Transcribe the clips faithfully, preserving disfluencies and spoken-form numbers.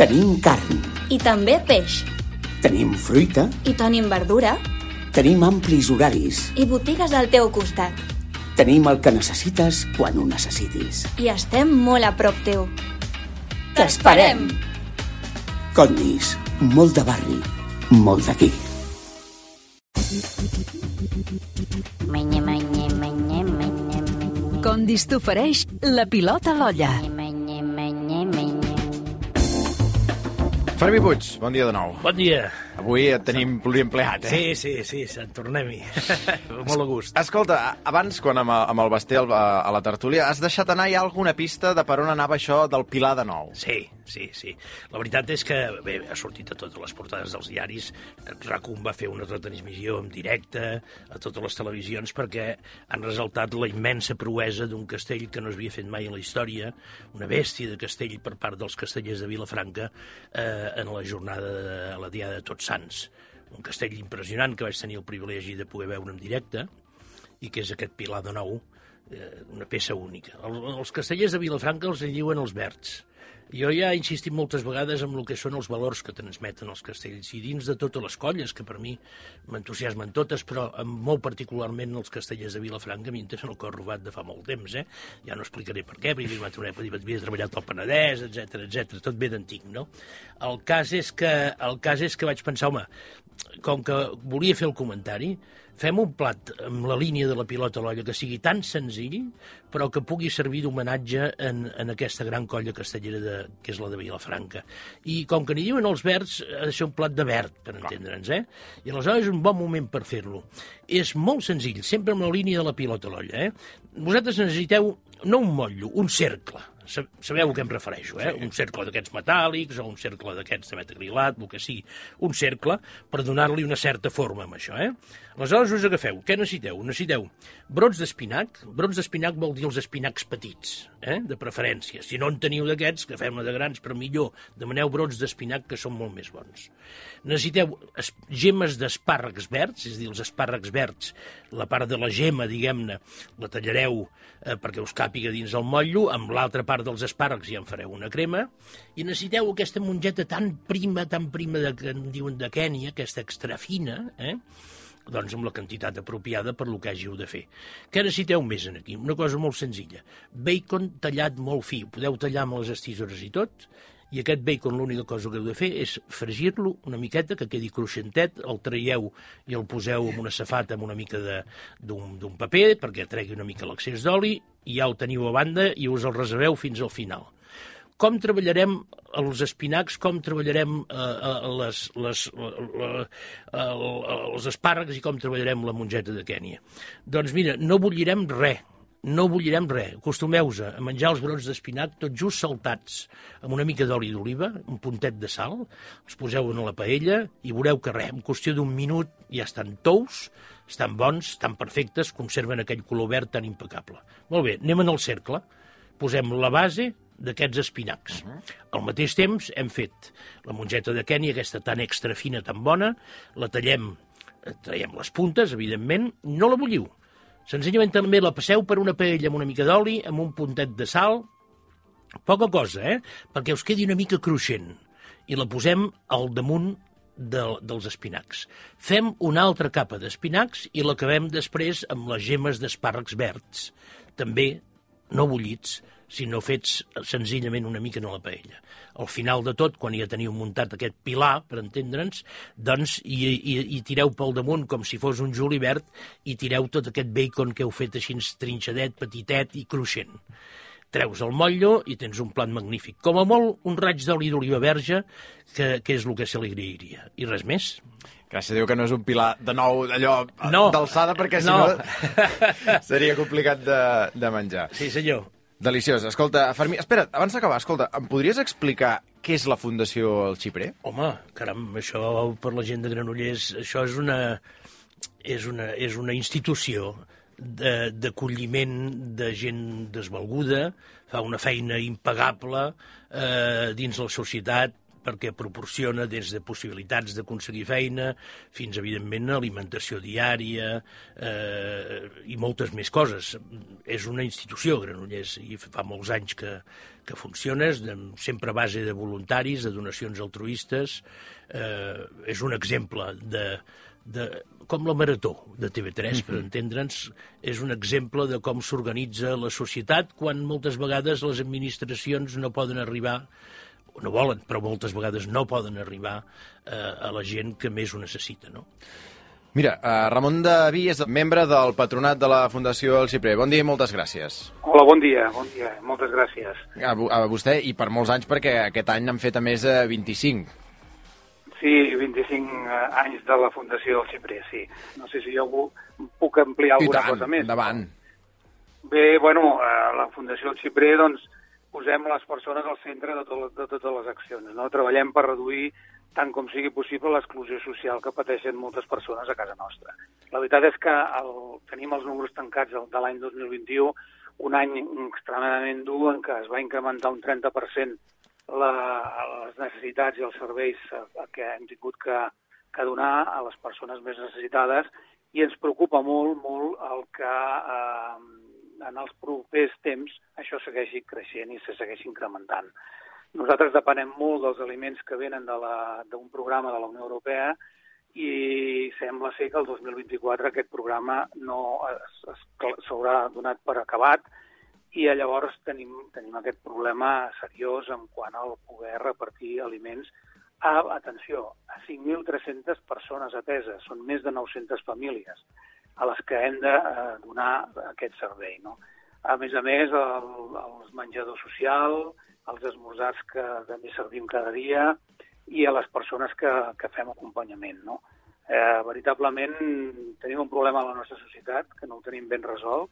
Tenim carn. I també peix. Tenim fruita. I tenim verdura. Tenim amplis horaris. I botigues al teu costat. Tenim el que necessites quan ho necessitis. I estem molt a prop teu. T'esperem! Condis, molt de barri, molt d'aquí. Condis t'ofereix la pilota a l'olla. Fermí Puig, bon dia de nou. Bon dia. Avui et tenim pluriempleat, eh? Sí, sí, sí, se'n tornem-hi. Molt a gust. Escolta, abans, quan amb, amb el Basté a, a la tertúlia, has deixat anar ja alguna pista de per on anava això del Pilar de Nou? Sí, sí, sí. La veritat és que, bé, ha sortit a totes les portades dels diaris. RAC1 va fer una retransmissió en directe a totes les televisions perquè han resaltat la immensa proesa d'un castell que no s'havia fet mai en la història, una bèstia de castell per part dels castellers de Vilafranca eh, en la jornada de la Diada de Tots Sants. Un castell impressionant que vaig tenir el privilegi de poder veure en directe i que és aquest Pilar de Nou, eh, una peça única. El, els castellers de Vilafranca els diuen els verds. Jo ja he insistit moltes vegades en el que són els valors que transmeten els castells i dins de totes les colles, que per mi m'entusiasmen totes, però molt particularment els castellers de Vilafranca m'interessen el cor robat de fa molt temps, eh? Ja no explicaré per què, perquè havia treballat al Penedès, etcètera, etcètera, tot bé d'antic, no? El cas és que, el cas és que vaig pensar, home, com que volia fer el comentari, fem un plat amb la línia de la pilota a l'olla que sigui tan senzill, però que pugui servir d'homenatge en, en aquesta gran colla castellera de, que és la de Vilafranca. I com que n'hi diuen els verds, ha de ser un plat de verd, per entendre'ns, eh? I aleshores és un bon moment per fer-lo. És molt senzill, sempre amb la línia de la pilota a l'olla, eh? Vosaltres necessiteu no un motllo, un cercle. Sabeu a què em refereixo, eh? Un cercle d'aquests metàl·lics o un cercle d'aquests de metacrilat, el que sigui. Un cercle per donar-li una certa forma amb això, eh? Aleshores us agafeu. Què necessiteu? Necessiteu brots d'espinac. Brots d'espinac vol dir els espinacs petits, eh? De preferència. Si no en teniu d'aquests, que fem-ne de grans, però millor, demaneu brots d'espinac que són molt més bons. Necessiteu gemes d'espàrrecs verds, és a dir, els espàrrecs verds, la part de la gema, diguem-ne, la tallareu eh, perquè us càpiga dins el motllo, amb l'altra part dels espàrrecs ja en fareu una crema, i necessiteu aquesta mongeta tan prima, tan prima, de, que en diuen de Kènia, aquesta extra fina, eh? Doncs amb la quantitat apropiada per lo que hàgiu de fer. Què necessiteu més aquí? Una cosa molt senzilla. Bacon tallat molt fi. Podeu tallar amb les estisores i tot, i aquest bacon l'única cosa que heu de fer és fregir-lo una miqueta, que quedi cruixentet, el traieu i el poseu en una safata amb una mica d'un paper perquè tregui una mica l'excés d'oli, i ja ho teniu a banda i us el reserveu fins al final. Com treballarem els espinacs, com treballarem eh, les, les, la, la, els espàrrecs i com treballarem la mongeta de Kènia? Doncs mira, no bullirem res, no bullirem res. Acostumeu-vos a menjar els brots d'espinac tot just saltats, amb una mica d'oli d'oliva, un puntet de sal, els poseu en la paella i veureu que res, en qüestió d'un minut ja estan tous, estan bons, estan perfectes, conserven aquell color verd tan impecable. Molt bé, anem en el cercle, posem la base d'aquests espinacs. Uh -huh. Al mateix temps hem fet la mongeta de Kènia, aquesta tan extra fina, tan bona, la tallem, traiem les puntes, evidentment, no la bulliu. Senzillament també la passeu per una paella amb una mica d'oli, amb un puntet de sal, poca cosa, eh? Perquè us quedi una mica cruixent, i la posem al damunt de, dels espinacs. Fem una altra capa d'espinacs i l'acabem després amb les gemes d'espàrrecs verds, també no bullits, sinó fets senzillament una mica en la paella. Al final de tot, quan ja teniu muntat aquest pilar, per entendre'ns, doncs i, i, i tireu pel damunt com si fos un julivert i tireu tot aquest bacon que heu fet així trinxadet, petitet i cruixent. Treus el motllo i tens un plat magnífic. Com a molt, un raig d'oli d'oliva verge, que, que és el que se li agrairia. I res més. Gràcies a Déu que no és un pilar de nou d'allò no. d'alçada, perquè si no, no seria complicat de, de menjar. Sí, senyor. Deliciós. Escolta, Fermí, espera, abans d'acabar, escolta, em podries explicar què és la Fundació El Xiprer? Home, caram, això per la gent de Granollers, això és una, és una, és una institució d'acolliment de gent desvalguda, fa una feina impagable eh, dins la societat, perquè proporciona des de possibilitats d'aconseguir feina fins, evidentment, alimentació diària eh, i moltes més coses. És una institució, Granollers, i fa molts anys que, que funciona, sempre a base de voluntaris, de donacions altruistes. Eh, és un exemple de, de, com la Marató de T V tres, per entendre'ns, és un exemple de com s'organitza la societat quan moltes vegades les administracions no poden arribar, no volen, però moltes vegades no poden arribar eh, a la gent que més ho necessita, no? Mira, uh, Ramon Daví és membre del patronat de la Fundació El Xiprer. Bon dia i moltes gràcies. Hola, bon dia, bon dia, moltes gràcies. A, a vostè i per molts anys, perquè aquest any n'han fet a més de vint-i-cinc. Sí, vint-i-cinc anys de la Fundació El Xiprer, sí. No sé si jo puc ampliar alguna tant, cosa més. Endavant. Bé, bueno, a la Fundació El Xiprer, doncs, posem les persones al centre de, tot, de totes les accions, no? Treballem per reduir tant com sigui possible l'exclusió social que pateixen moltes persones a casa nostra. La veritat és que el, tenim els números tancats de l'any dos mil vint-i-u, un any extremadament dur en què es va incrementar un trenta per cent la, les necessitats i els serveis que hem tingut que, que donar a les persones més necessitades, i ens preocupa molt, molt el que eh, en els propers temps això segueixi creixent i se segueixi incrementant. Nosaltres depenem molt dels aliments que venen d'un programa de la Unió Europea i sembla ser que el dos mil vint-i-quatre aquest programa no s'haurà donat per acabat i llavors tenim, tenim aquest problema seriós en quant al poder repartir aliments a, atenció, a cinc mil tres-centes persones ateses, són més de nou-centes famílies a les que hem de eh, donar aquest servei, no? A més a més, el, el menjador social, els esmorzars que també servim cada dia i a les persones que, que fem acompanyament, no? Eh, veritablement tenim un problema a la nostra societat que no ho tenim ben resolt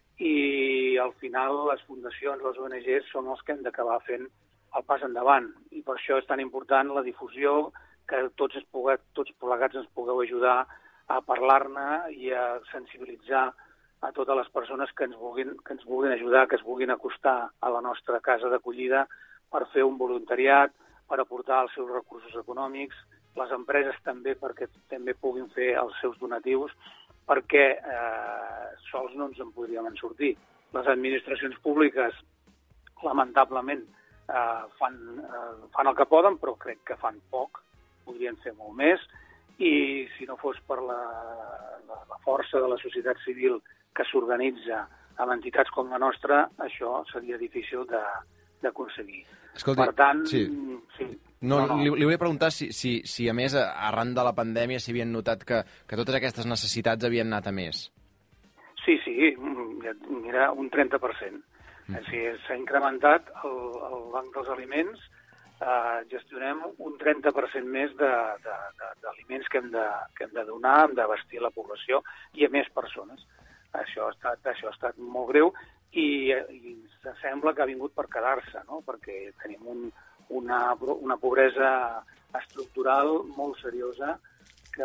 i al final les fundacions, les O N Ges, són els que hem d'acabar fent el pas endavant i per això és tan important la difusió, que tots, es pugueu, tots plegats ens pugueu ajudar a parlar-ne i a sensibilitzar a totes les persones que ens vulguin, que ens vulguin ajudar, que es vulguin acostar a la nostra casa d'acollida per fer un voluntariat, per aportar els seus recursos econòmics, les empreses també perquè també puguin fer els seus donatius, perquè eh, sols no ens en podríem en sortir. Les administracions públiques, lamentablement, eh, fan, eh, fan el que poden, però crec que fan poc, podrien fer molt més, i si no fos per la, la, la força de la societat civil que s'organitza amb entitats com la nostra, això seria difícil d'aconseguir. Escolti, per tant, sí. sí. No, no, no. Li, li volia preguntar si, si, si a més, arran de la pandèmia, s'hi havien notat que, que totes aquestes necessitats havien anat a més. Sí, sí, mira, un trenta per cent. Mm. S'ha incrementat el, el Banc dels Aliments, Uh, gestionem un trenta per cent més d'aliments que, hem de, que hem de donar, hem de vestir la població i a més persones. Això ha estat, això ha estat molt greu i, i sembla que ha vingut per quedar-se, no? Perquè tenim un, una, una pobresa estructural molt seriosa que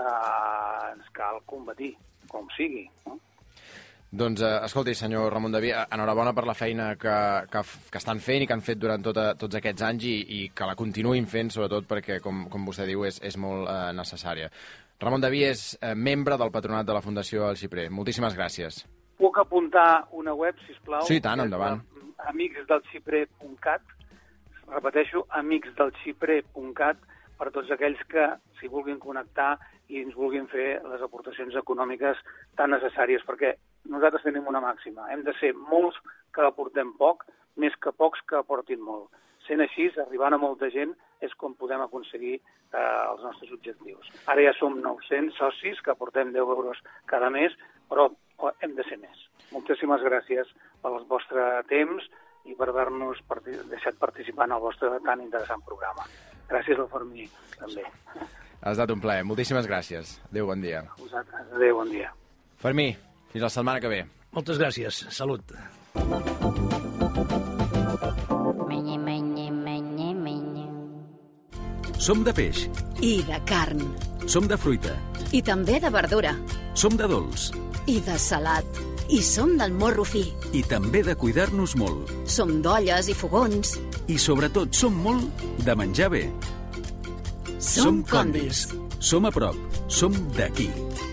ens cal combatir, com sigui, no? Doncs, eh, escolti, senyor Ramon Daví, enhorabona per la feina que, que, que estan fent i que han fet durant tota, tots aquests anys i, i que la continuïn fent, sobretot perquè, com, com vostè diu, és, és molt eh, necessària. Ramon Daví és eh, membre del patronat de la Fundació El Xiprer. Moltíssimes gràcies. Puc apuntar una web, sisplau? Sí, tant, endavant. amics del xiprer punt cat. Repeteixo, amics del xiprer punt cat, per tots aquells que s'hi vulguin connectar i ens vulguin fer les aportacions econòmiques tan necessàries, perquè nosaltres tenim una màxima. Hem de ser molts que aportem poc, més que pocs que aportin molt. Sent així, arribant a molta gent, és com podem aconseguir eh, els nostres objectius. Ara ja som nou-cents socis, que aportem deu euros cada mes, però hem de ser més. Moltíssimes gràcies pel vostre temps i per haver-nos partic deixat participar en el vostre tan interessant programa. Gràcies al Fermí, també. Ha estat un plaer. Moltíssimes gràcies. Adéu, bon dia. Vosaltres. Adéu, bon dia. Fermí, fins la setmana que ve. Moltes gràcies. Salut. Som de peix. I de carn. Som de fruita. I també de verdura. Som de dolç. I de salat. I som del morro fi. I també de cuidar-nos molt. Som d'olles i fogons. I sobretot som molt de menjar bé. Som Condis. Som a prop. Som d'aquí.